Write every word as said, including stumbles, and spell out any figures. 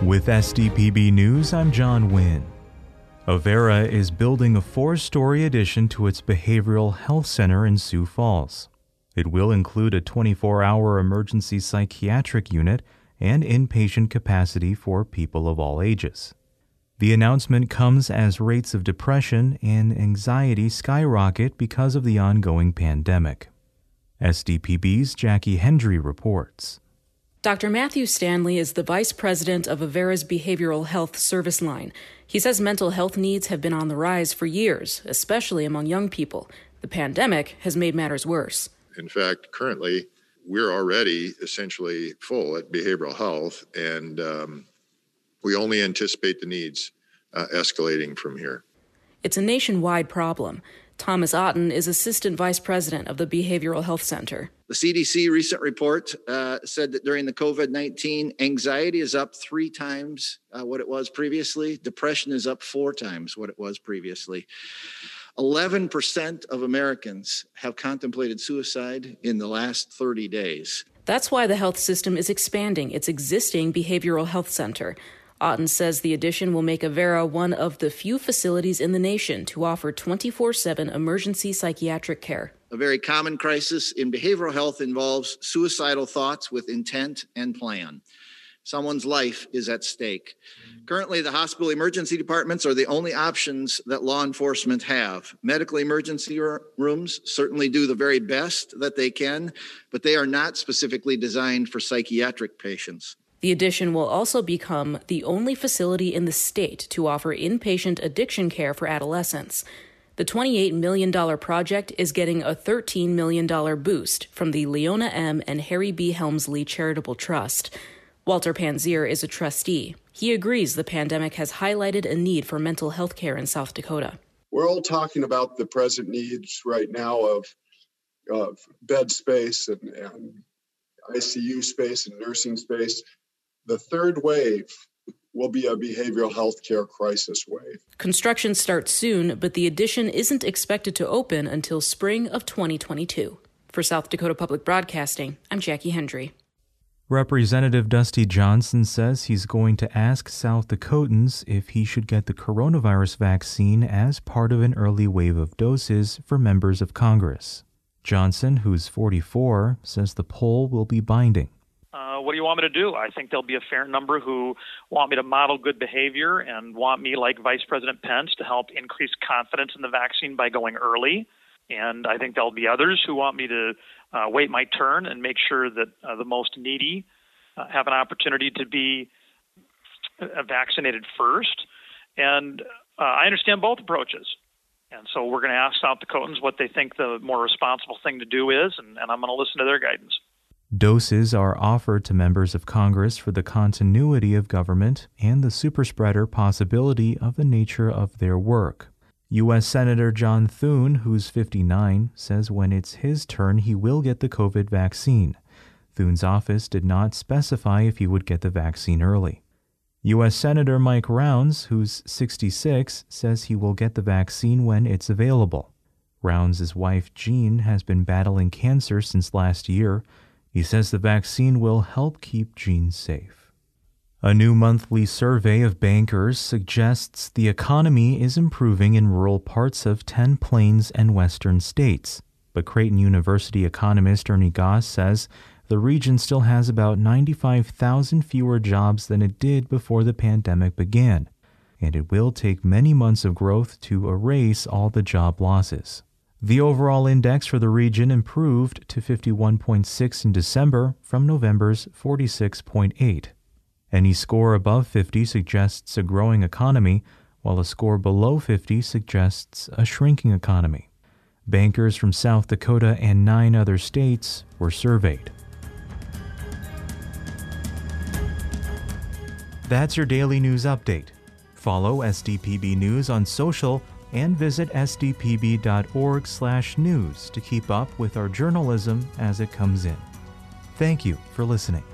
With S D P B News, I'm John Wynn. Avera is building a four-story addition to its behavioral health center in Sioux Falls. It will include a twenty-four hour emergency psychiatric unit and inpatient capacity for people of all ages. The announcement comes as rates of depression and anxiety skyrocket because of the ongoing pandemic. S D P B's Jackie Hendry reports. Doctor Matthew Stanley is the vice president of Avera's behavioral health service line. He says mental health needs have been on the rise for years, especially among young people. The pandemic has made matters worse. In fact, currently, we're already essentially full at behavioral health, and um, we only anticipate the needs uh, escalating from here. It's a nationwide problem. Thomas Otten is assistant vice president of the Behavioral Health Center. The C D C recent report uh, said that during the COVID nineteen, anxiety is up three times uh, what it was previously. Depression is up four times what it was previously. eleven percent of Americans have contemplated suicide in the last thirty days. That's why the health system is expanding its existing behavioral health center. Otten says the addition will make Avera one of the few facilities in the nation to offer twenty-four seven emergency psychiatric care. A very common crisis in behavioral health involves suicidal thoughts with intent and plan. Someone's life is at stake. Currently, the hospital emergency departments are the only options that law enforcement have. Medical emergency rooms certainly do the very best that they can, but they are not specifically designed for psychiatric patients. The addition will also become the only facility in the state to offer inpatient addiction care for adolescents. The twenty-eight million dollars project is getting a thirteen million dollars boost from the Leona M. and Harry B. Helmsley Charitable Trust. Walter Panzier is a trustee. He agrees the pandemic has highlighted a need for mental health care in South Dakota. We're all talking about the present needs right now of, of bed space and, and I C U space and nursing space. The third wave will be a behavioral health care crisis wave. Construction starts soon, but the addition isn't expected to open until spring of twenty twenty-two. For South Dakota Public Broadcasting, I'm Jackie Hendry. Representative Dusty Johnson says he's going to ask South Dakotans if he should get the coronavirus vaccine as part of an early wave of doses for members of Congress. Johnson, who's forty-four, says the poll will be binding. Uh, what do you want me to do? I think there'll be a fair number who want me to model good behavior and want me, like Vice President Pence, to help increase confidence in the vaccine by going early. And I think there'll be others who want me to uh, wait my turn and make sure that uh, the most needy uh, have an opportunity to be uh, vaccinated first. And uh, I understand both approaches. And so we're going to ask South Dakotans what they think the more responsible thing to do is, and, and I'm going to listen to their guidance. Doses are offered to members of Congress for the continuity of government and the superspreader possibility of the nature of their work. U S Senator John Thune, who's fifty-nine, says when it's his turn he will get the COVID vaccine. Thune's office did not specify if he would get the vaccine early. U S Senator Mike Rounds, who's sixty-six, says he will get the vaccine when it's available. Rounds' wife Jean has been battling cancer since last year. He says the vaccine will help keep Jean safe. A new monthly survey of bankers suggests the economy is improving in rural parts of ten Plains and western states. But Creighton University economist Ernie Goss says the region still has about ninety-five thousand fewer jobs than it did before the pandemic began, and it will take many months of growth to erase all the job losses. The overall index for the region improved to fifty-one point six in December from November's forty-six point eight. Any score above fifty suggests a growing economy, while a score below fifty suggests a shrinking economy. Bankers from South Dakota and nine other states were surveyed. That's your daily news update. Follow S D P B News on social and visit s d p b dot org slash news to keep up with our journalism as it comes in. Thank you for listening.